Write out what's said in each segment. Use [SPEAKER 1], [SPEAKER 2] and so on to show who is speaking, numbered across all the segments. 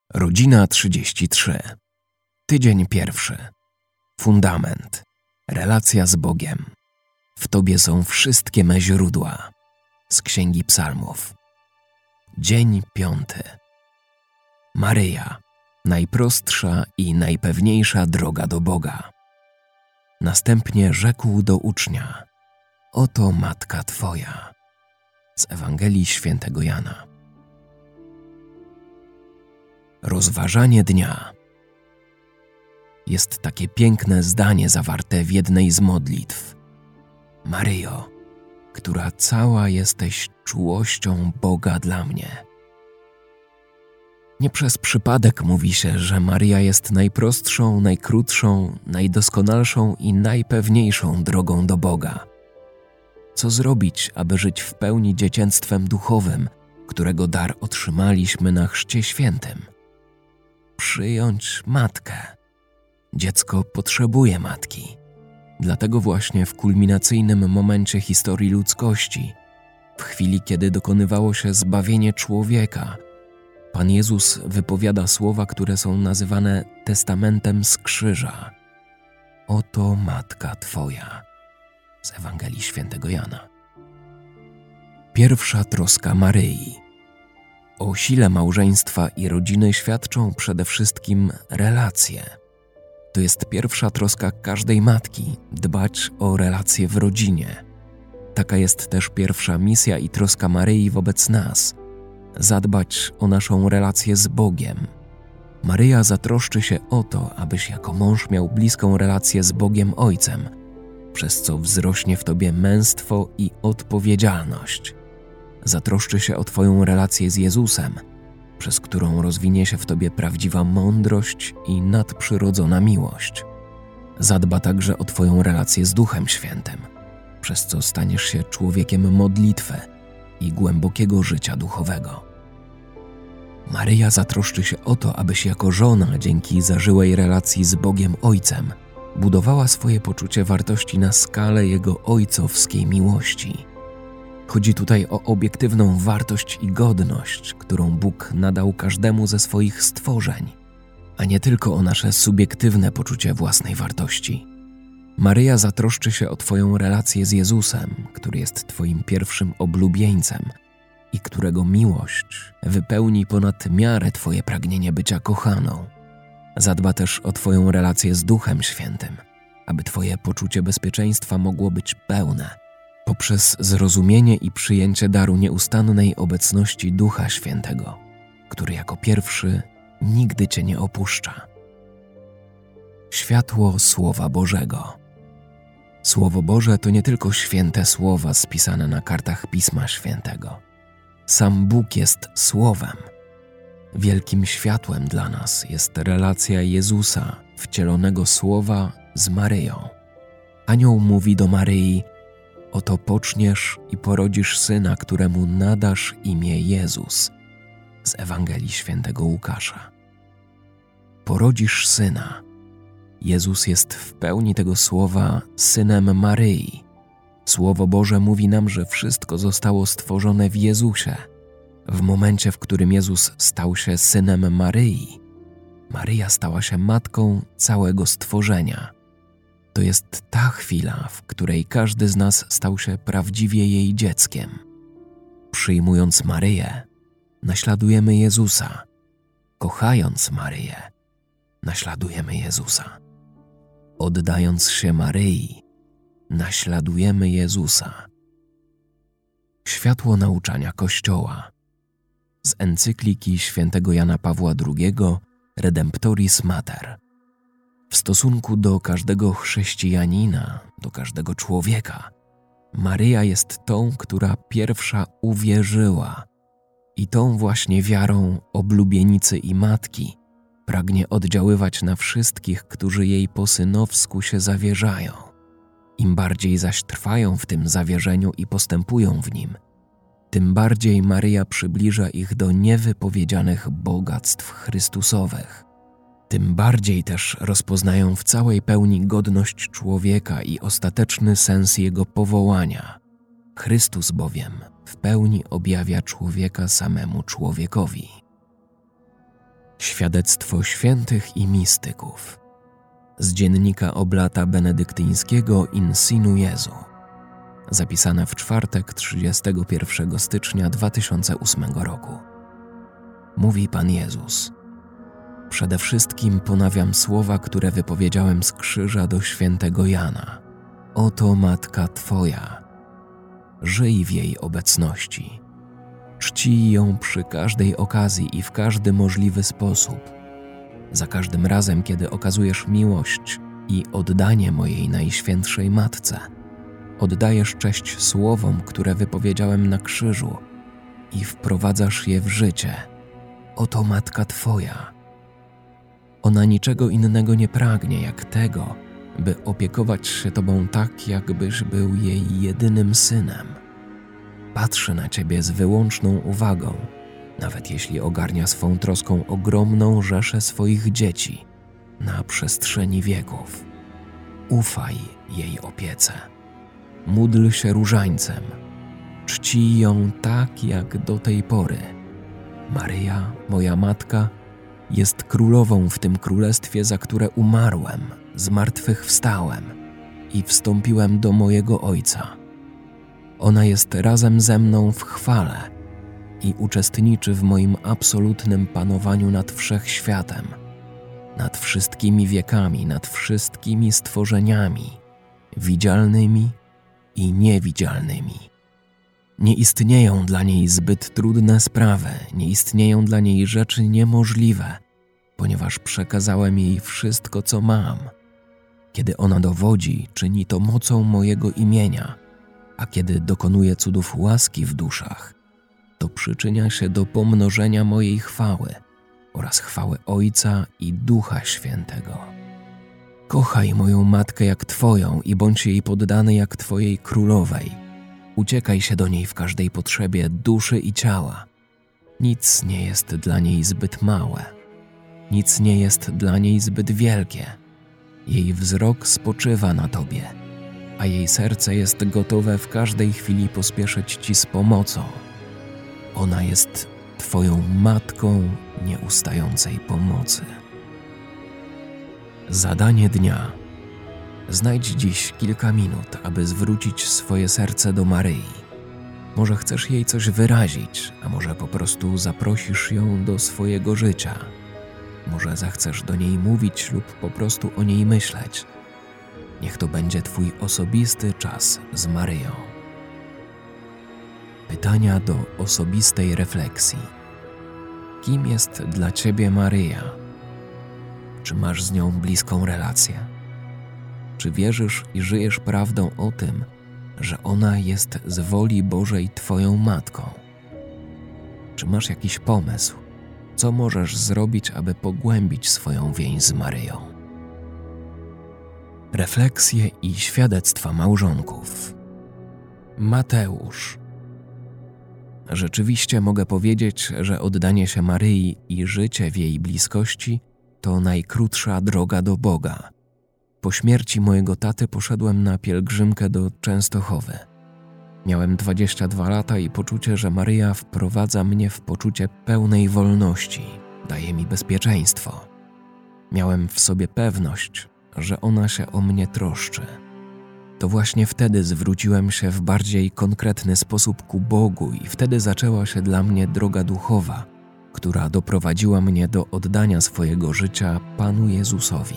[SPEAKER 1] Rodzina 33. Tydzień pierwszy. Fundament. Relacja z Bogiem. W Tobie są wszystkie me źródła. Z Księgi Psalmów. Dzień 5. Maryja. Najprostsza i najpewniejsza droga do Boga. Następnie rzekł do ucznia: oto matka Twoja. Z Ewangelii Świętego Jana. Rozważanie dnia. Jest takie piękne zdanie zawarte w jednej z modlitw. Maryjo, która cała jesteś czułością Boga dla mnie. Nie przez przypadek mówi się, że Maryja jest najprostszą, najkrótszą, najdoskonalszą i najpewniejszą drogą do Boga. Co zrobić, aby żyć w pełni dziecięctwem duchowym, którego dar otrzymaliśmy na Chrzcie Świętym? Przyjąć matkę. Dziecko potrzebuje matki. Dlatego właśnie w kulminacyjnym momencie historii ludzkości, w chwili kiedy dokonywało się zbawienie człowieka, Pan Jezus wypowiada słowa, które są nazywane testamentem z krzyża. Oto matka Twoja. Z Ewangelii Świętego Jana. Pierwsza troska Maryi. O sile małżeństwa i rodziny świadczą przede wszystkim relacje. To jest pierwsza troska każdej matki – dbać o relacje w rodzinie. Taka jest też pierwsza misja i troska Maryi wobec nas – zadbać o naszą relację z Bogiem. Maryja zatroszczy się o to, abyś jako mąż miał bliską relację z Bogiem Ojcem, przez co wzrośnie w tobie męstwo i odpowiedzialność. Zatroszczy się o twoją relację z Jezusem, przez którą rozwinie się w tobie prawdziwa mądrość i nadprzyrodzona miłość. Zadba także o twoją relację z Duchem Świętym, przez co staniesz się człowiekiem modlitwy i głębokiego życia duchowego. Maryja zatroszczy się o to, abyś jako żona dzięki zażyłej relacji z Bogiem Ojcem budowała swoje poczucie wartości na skalę Jego ojcowskiej miłości. Chodzi tutaj o obiektywną wartość i godność, którą Bóg nadał każdemu ze swoich stworzeń, a nie tylko o nasze subiektywne poczucie własnej wartości. Maryja zatroszczy się o twoją relację z Jezusem, który jest twoim pierwszym oblubieńcem i którego miłość wypełni ponad miarę twoje pragnienie bycia kochaną. Zadba też o twoją relację z Duchem Świętym, aby twoje poczucie bezpieczeństwa mogło być pełne, poprzez zrozumienie i przyjęcie daru nieustannej obecności Ducha Świętego, który jako pierwszy nigdy cię nie opuszcza. Światło Słowa Bożego. Słowo Boże to nie tylko święte słowa spisane na kartach Pisma Świętego. Sam Bóg jest Słowem. Wielkim światłem dla nas jest relacja Jezusa, wcielonego Słowa, z Maryją. Anioł mówi do Maryi: oto poczniesz i porodzisz syna, któremu nadasz imię Jezus. Z Ewangelii Świętego Łukasza. Porodzisz syna. Jezus jest w pełni tego słowa synem Maryi. Słowo Boże mówi nam, że wszystko zostało stworzone w Jezusie. W momencie, w którym Jezus stał się synem Maryi, Maryja stała się matką całego stworzenia. To jest ta chwila, w której każdy z nas stał się prawdziwie jej dzieckiem. Przyjmując Maryję, naśladujemy Jezusa. Kochając Maryję, naśladujemy Jezusa. Oddając się Maryi, naśladujemy Jezusa. Światło nauczania Kościoła. Z encykliki świętego Jana Pawła II Redemptoris Mater. W stosunku do każdego chrześcijanina, do każdego człowieka, Maryja jest tą, która pierwsza uwierzyła i tą właśnie wiarą oblubienicy i matki pragnie oddziaływać na wszystkich, którzy jej po synowsku się zawierzają. Im bardziej zaś trwają w tym zawierzeniu i postępują w nim, tym bardziej Maryja przybliża ich do niewypowiedzianych bogactw Chrystusowych. Tym bardziej też rozpoznają w całej pełni godność człowieka i ostateczny sens jego powołania. Chrystus bowiem w pełni objawia człowieka samemu człowiekowi. Świadectwo świętych i mistyków. Z dziennika oblata benedyktyńskiego In Sinu Jezu. Zapisane w czwartek 31 stycznia 2008 roku. Mówi Pan Jezus: przede wszystkim ponawiam słowa, które wypowiedziałem z krzyża do świętego Jana. Oto Matka Twoja. Żyj w jej obecności. Czcij ją przy każdej okazji i w każdy możliwy sposób. Za każdym razem, kiedy okazujesz miłość i oddanie mojej Najświętszej Matce, oddajesz cześć słowom, które wypowiedziałem na krzyżu i wprowadzasz je w życie. Oto Matka Twoja. Ona niczego innego nie pragnie jak tego, by opiekować się Tobą tak, jakbyś był jej jedynym synem. Patrzy na Ciebie z wyłączną uwagą, nawet jeśli ogarnia swą troską ogromną rzeszę swoich dzieci na przestrzeni wieków. Ufaj jej opiece. Módl się różańcem. Czcij ją tak, jak do tej pory. Maryja, moja Matka, jest królową w tym królestwie, za które umarłem, zmartwychwstałem i wstąpiłem do mojego Ojca. Ona jest razem ze mną w chwale i uczestniczy w moim absolutnym panowaniu nad wszechświatem, nad wszystkimi wiekami, nad wszystkimi stworzeniami, widzialnymi i niewidzialnymi. Nie istnieją dla niej zbyt trudne sprawy, nie istnieją dla niej rzeczy niemożliwe, ponieważ przekazałem jej wszystko, co mam. Kiedy ona dowodzi, czyni to mocą mojego imienia, a kiedy dokonuje cudów łaski w duszach, to przyczynia się do pomnożenia mojej chwały oraz chwały Ojca i Ducha Świętego. Kochaj moją Matkę jak Twoją i bądź jej poddany jak Twojej królowej. Uciekaj się do niej w każdej potrzebie duszy i ciała. Nic nie jest dla niej zbyt małe. Nic nie jest dla niej zbyt wielkie. Jej wzrok spoczywa na Tobie, a jej serce jest gotowe w każdej chwili pospieszyć Ci z pomocą. Ona jest Twoją Matką nieustającej pomocy. Zadanie dnia. Znajdź dziś kilka minut, aby zwrócić swoje serce do Maryi. Może chcesz jej coś wyrazić, a może po prostu zaprosisz ją do swojego życia. Może zechcesz do niej mówić lub po prostu o niej myśleć. Niech to będzie Twój osobisty czas z Maryją. Pytania do osobistej refleksji. Kim jest dla Ciebie Maryja? Czy masz z nią bliską relację? Czy wierzysz i żyjesz prawdą o tym, że ona jest z woli Bożej Twoją Matką? Czy masz jakiś pomysł, co możesz zrobić, aby pogłębić swoją więź z Maryją? Refleksje i świadectwa małżonków. Mateusz. Rzeczywiście mogę powiedzieć, że oddanie się Maryi i życie w jej bliskości to najkrótsza droga do Boga. Po śmierci mojego taty poszedłem na pielgrzymkę do Częstochowy. Miałem 22 lata i poczucie, że Maryja wprowadza mnie w poczucie pełnej wolności, daje mi bezpieczeństwo. Miałem w sobie pewność, że ona się o mnie troszczy. To właśnie wtedy zwróciłem się w bardziej konkretny sposób ku Bogu i wtedy zaczęła się dla mnie droga duchowa, która doprowadziła mnie do oddania swojego życia Panu Jezusowi.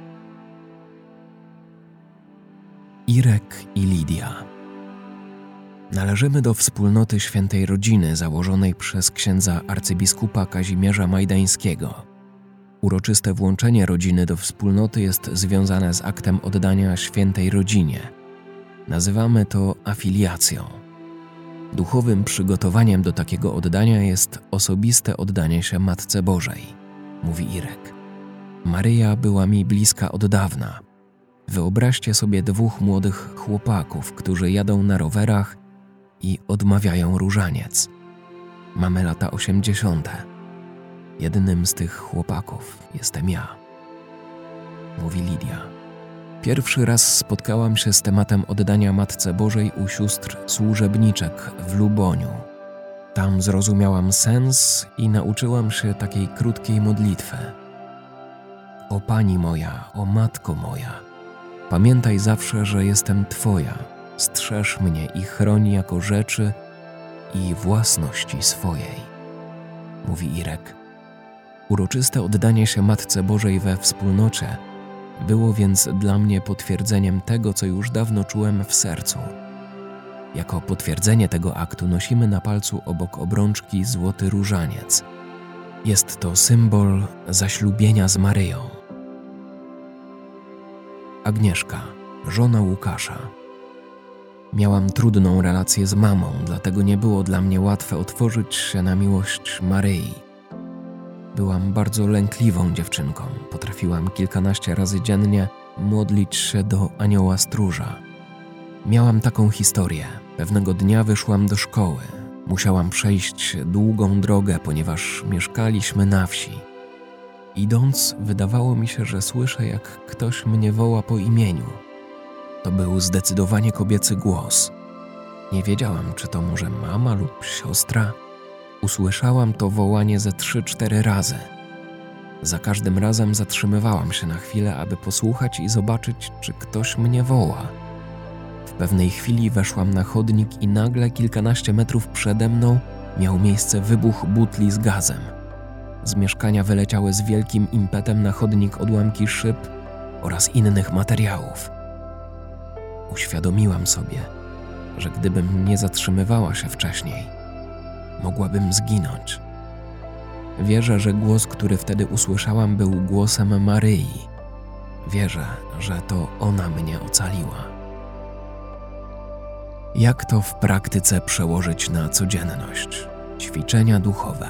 [SPEAKER 1] Irek i Lidia. Należymy do wspólnoty Świętej Rodziny założonej przez księdza arcybiskupa Kazimierza Majdańskiego. Uroczyste włączenie rodziny do wspólnoty jest związane z aktem oddania Świętej Rodzinie. Nazywamy to afiliacją. Duchowym przygotowaniem do takiego oddania jest osobiste oddanie się Matce Bożej, mówi Irek. Maryja była mi bliska od dawna. Wyobraźcie sobie dwóch młodych chłopaków, którzy jadą na rowerach i odmawiają różaniec. Mamy lata 80. Jednym z tych chłopaków jestem ja, mówi Lidia. Pierwszy raz spotkałam się z tematem oddania Matce Bożej u sióstr służebniczek w Luboniu. Tam zrozumiałam sens i nauczyłam się takiej krótkiej modlitwy. O Pani moja, o Matko moja, pamiętaj zawsze, że jestem Twoja, strzeż mnie i chroń jako rzeczy i własności swojej, mówi Irek. Uroczyste oddanie się Matce Bożej we wspólnocie było więc dla mnie potwierdzeniem tego, co już dawno czułem w sercu. Jako potwierdzenie tego aktu nosimy na palcu obok obrączki złoty różaniec. Jest to symbol zaślubienia z Maryją. Agnieszka, żona Łukasza. Miałam trudną relację z mamą, dlatego nie było dla mnie łatwe otworzyć się na miłość Maryi. Byłam bardzo lękliwą dziewczynką. Potrafiłam kilkanaście razy dziennie modlić się do anioła stróża. Miałam taką historię. Pewnego dnia wyszłam do szkoły. Musiałam przejść długą drogę, ponieważ mieszkaliśmy na wsi. Idąc, wydawało mi się, że słyszę, jak ktoś mnie woła po imieniu. To był zdecydowanie kobiecy głos. Nie wiedziałam, czy to może mama lub siostra. Usłyszałam to wołanie ze 3-4 razy. Za każdym razem zatrzymywałam się na chwilę, aby posłuchać i zobaczyć, czy ktoś mnie woła. W pewnej chwili weszłam na chodnik i nagle kilkanaście metrów przede mną miał miejsce wybuch butli z gazem. Z mieszkania wyleciały z wielkim impetem na chodnik odłamki szyb oraz innych materiałów. Uświadomiłam sobie, że gdybym nie zatrzymywała się wcześniej, mogłabym zginąć. Wierzę, że głos, który wtedy usłyszałam, był głosem Maryi. Wierzę, że to ona mnie ocaliła. Jak to w praktyce przełożyć na codzienność? Ćwiczenia duchowe.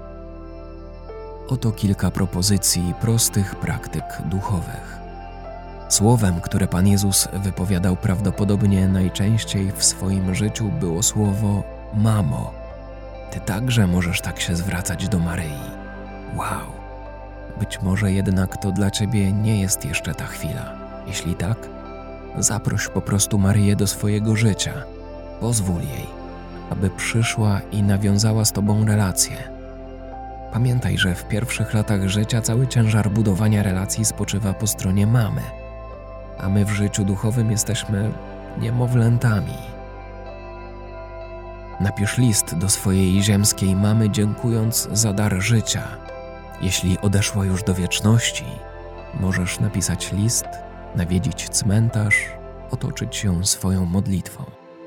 [SPEAKER 1] Oto kilka propozycji prostych praktyk duchowych. Słowem, które Pan Jezus wypowiadał prawdopodobnie najczęściej w swoim życiu, było słowo mamo. Ty także możesz tak się zwracać do Maryi. Wow! Być może jednak to dla Ciebie nie jest jeszcze ta chwila. Jeśli tak, zaproś po prostu Maryję do swojego życia. Pozwól jej, aby przyszła i nawiązała z Tobą relację. Pamiętaj, że w pierwszych latach życia cały ciężar budowania relacji spoczywa po stronie mamy, a my w życiu duchowym jesteśmy niemowlętami. Napisz list do swojej ziemskiej mamy, dziękując za dar życia. Jeśli odeszła już do wieczności, możesz napisać list, nawiedzić cmentarz, otoczyć ją swoją modlitwą.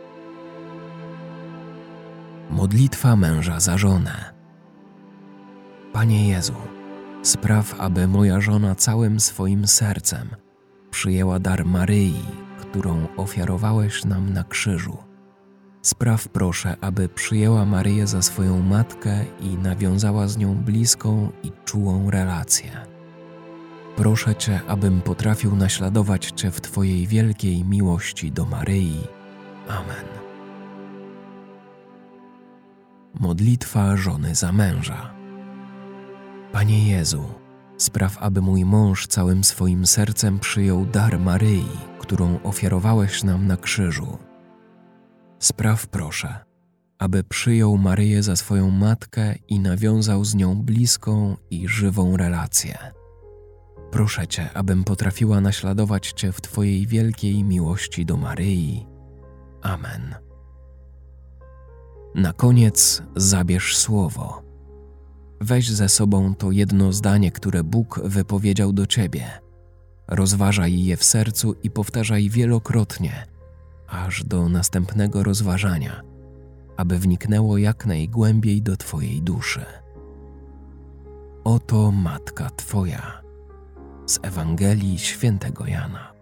[SPEAKER 1] Modlitwa męża za żonę. Panie Jezu, spraw, aby moja żona całym swoim sercem przyjęła dar Maryi, którą ofiarowałeś nam na krzyżu. Spraw proszę, aby przyjęła Maryję za swoją matkę i nawiązała z nią bliską i czułą relację. Proszę Cię, abym potrafił naśladować Cię w Twojej wielkiej miłości do Maryi. Amen. Modlitwa żony za męża. Panie Jezu, spraw, aby mój mąż całym swoim sercem przyjął dar Maryi, którą ofiarowałeś nam na krzyżu. Spraw proszę, aby przyjął Maryję za swoją matkę i nawiązał z nią bliską i żywą relację. Proszę Cię, abym potrafiła naśladować Cię w Twojej wielkiej miłości do Maryi. Amen. Na koniec zabierz słowo. Weź ze sobą to jedno zdanie, które Bóg wypowiedział do Ciebie. Rozważaj je w sercu i powtarzaj wielokrotnie, aż do następnego rozważania, aby wniknęło jak najgłębiej do Twojej duszy. Oto Matka Twoja. Z Ewangelii Świętego Jana.